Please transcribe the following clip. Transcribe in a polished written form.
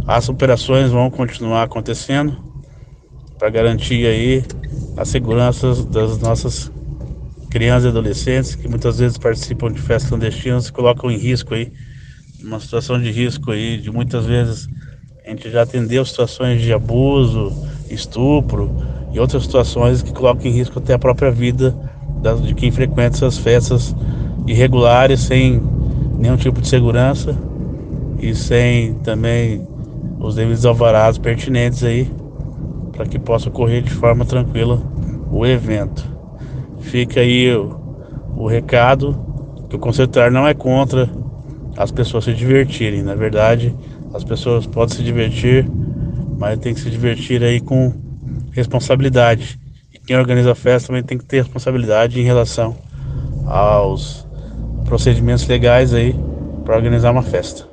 As operações vão continuar acontecendo para garantir aí a segurança das nossas crianças e adolescentes que muitas vezes participam de festas clandestinas e colocam em risco aí, uma situação de risco aí, de muitas vezes a gente já atendeu situações de abuso, estupro e outras situações que colocam em risco até a própria vida de quem frequenta essas festas irregulares, sem nenhum tipo de segurança e sem também os devidos alvarás pertinentes aí para que possa ocorrer de forma tranquila o evento. Fica aí o recado que o Conselho Tutelar não é contra as pessoas se divertirem. Na verdade, as pessoas podem se divertir, mas tem que se divertir aí com responsabilidade. E quem organiza a festa também tem que ter responsabilidade em relação aos procedimentos legais aí para organizar uma festa.